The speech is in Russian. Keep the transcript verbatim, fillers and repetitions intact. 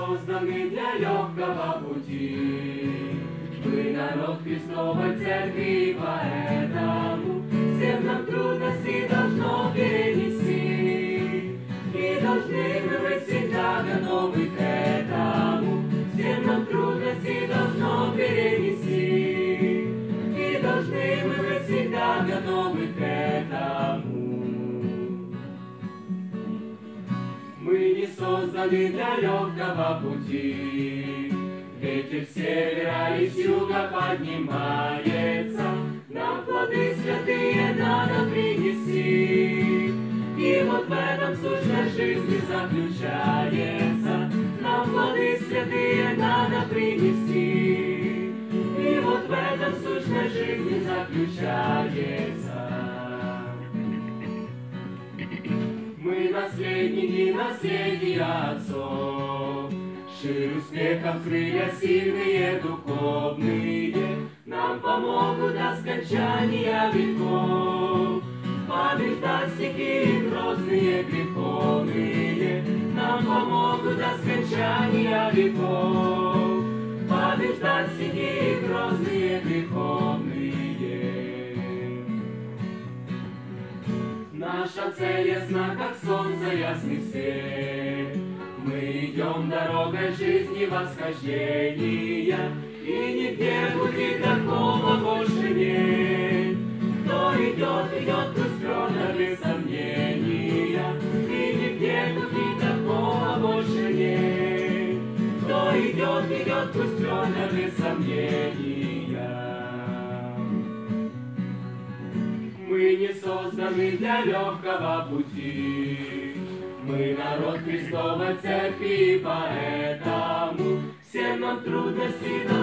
созданы для легкого пути. Мы народ Христовой Церкви, поэтому всем нам трудности должно перенести. И должны мы быть всегда готовы к этому. Всем нам трудности должно перенести. И должны мы быть всегда готовы к этому. Мы не созданы для легкого пути. Ветер с севера и с юга поднимается, нам плоды святые надо принести. И вот в этом сущность жизни заключается, нам плоды святые надо принести. И вот в этом сущность жизни заключается. Мы наследники наследия отцов, шире успехов крылья сильные духовные, нам помогут до скончания веков. Побеждать стихи грозные греховные, нам помогут до скончания веков. Побеждать стихи грозные греховные. Наша цель ясна, как солнце ясный свет. Мы идем дорогой жизни восхождения, и нигде пути такого больше нет. Кто идет, идет пусть твердо без сомнения, и нигде пути такого больше нет. Кто идет, идет пусть твердо без сомнения. Мы не созданы для легкого пути. Мы народ Христовой Церкви, поэтому всем нам трудности